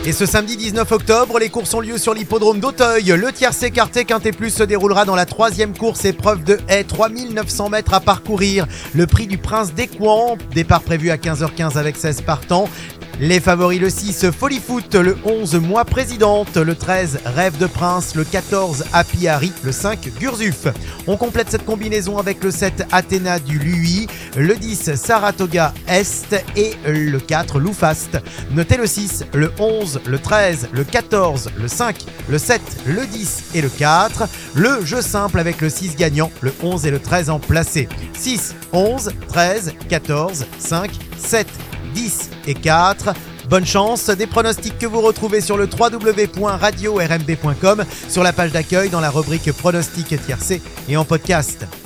Et ce samedi 19 octobre, les courses ont lieu sur l'hippodrome d'Auteuil. Le tiercé quarté Quintet Plus se déroulera dans la troisième course, épreuve de haie, 3900 mètres à parcourir. Le prix du Prince d'Écouen, départ prévu à 15h15 avec 16 partants. Les favoris: le 6 Folie Foot, le 11 Moi Présidente, le 13 Rêve de Prince, le 14 Happy Harry, le 5 Gurzuf. On complète cette combinaison avec le 7 Athéna du Lui, le 10 Saratoga Est et le 4 Loufast. Notez le 6, le 11, le 13, le 14, le 5, le 7, le 10 et le 4. Le jeu simple avec le 6 gagnant, le 11 et le 13 en placé. 6, 11, 13, 14, 5, 7, 10 et 4. Bonne chance, des pronostics que vous retrouvez sur le www.radio-rmb.com, sur la page d'accueil dans la rubrique pronostics tiercé et en podcast.